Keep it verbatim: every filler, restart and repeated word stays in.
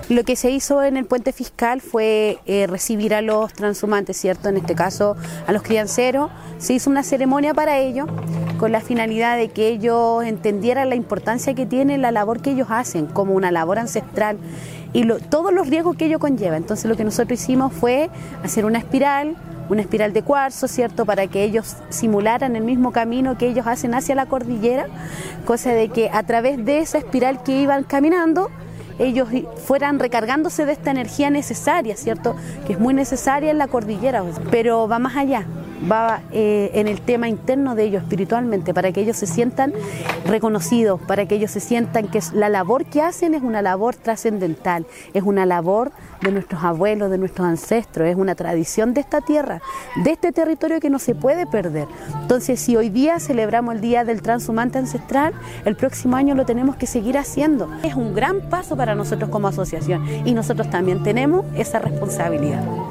Lo que se hizo en el puente fiscal fue eh, recibir a los transhumantes, ¿cierto? En este caso a los crianceros. Se hizo una ceremonia para ellos con la finalidad de que ellos entendieran la importancia que tiene la labor que ellos hacen como una labor ancestral y lo, todos los riesgos que ello conlleva. Entonces lo que nosotros hicimos fue hacer una espiral, una espiral de cuarzo, ¿cierto? Para que ellos simularan el mismo camino que ellos hacen hacia la cordillera, cosa de que a través de esa espiral que iban caminando, ellos fueran recargándose de esta energía necesaria, ¿cierto? Que es muy necesaria en la cordillera, pero va más allá, va eh, en el tema interno de ellos espiritualmente, para que ellos se sientan reconocidos, para que ellos se sientan que la labor que hacen es una labor trascendental, es una labor de nuestros abuelos, de nuestros ancestros, es una tradición de esta tierra, de este territorio que no se puede perder. Entonces, si hoy día celebramos el Día del Transhumante Ancestral, el próximo año lo tenemos que seguir haciendo. Es un gran paso para nosotros como asociación y nosotros también tenemos esa responsabilidad.